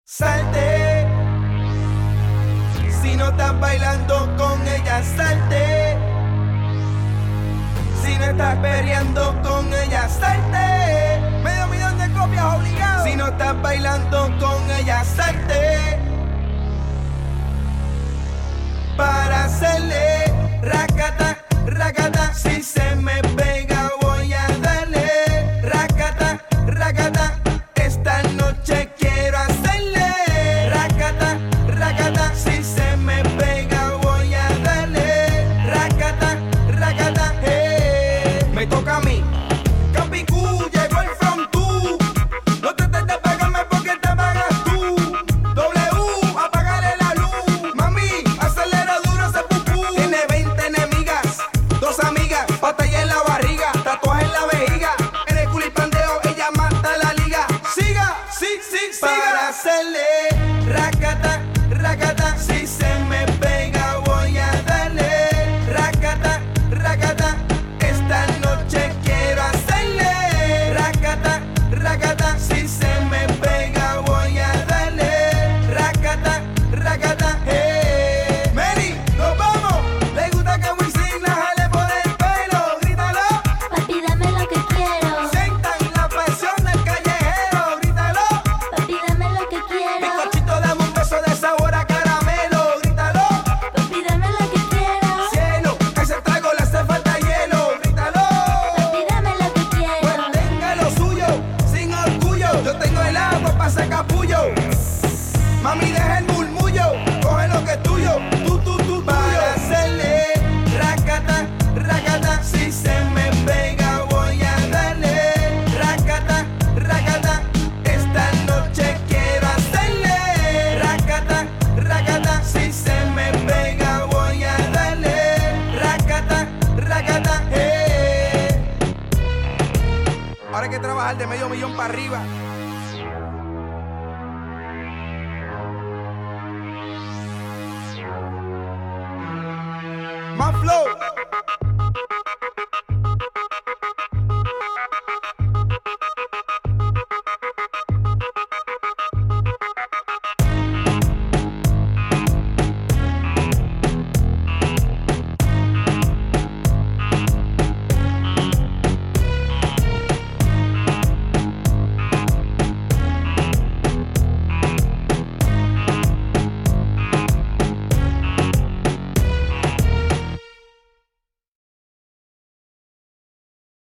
Salte, si no estás bailando con ella, salte. Si no estás peleando con ella, salte. Medio millón de copias obligado. Si no estás bailando con ella, salte. Para hacerle racata, racata. Si se me pega voy a darle racata, racata. Esta noche quiero hacerle racata, racata. Si se me pega voy a darle racata, racata. Me toca a mí. Capicú, llegó el from tú. No trates de pagarme porque te pagas tú. W, apágale la luz. Mami, acelera duro ese pupú. Tiene 20 enemigas, 2 amigas, batalla en la barriga, tatuaje en la vejiga. En el culipandeo ella mata la liga. Siga, sí, siga. Para hacerle racata, racata. Si se me pega voy a darle racata, racata. Esta noche quiero hacerle racata, racata. Si se me pega voy a darle racata, racata. Mary, nos vamos. Le gusta que Wisin la jale por el pelo. Grítalo. Papi, dame lo que quiero. Sientan la presión del callejero. Grítalo. Papi, dame lo que quiero. Bizcochito, dame un beso de sabor a caramelo. Grítalo. Papi, dame lo que quiero. Cielo, a ese trago le hace falta hielo. Grítalo. Papi, dame lo que Pues quiero. tenga lo suyo, sin orgullo. Yo tengo el agua para ese capullo. Mami, deja el murmullo. Coge lo que es tuyo. Tú. Para hacerle racata, racata. Si se me pega voy a darle racata, racata. Esta noche quiero hacerle racata, racata. Si se me pega voy a darle racata, racata. Ahora hay que trabajar de medio millón para arriba. Más flow.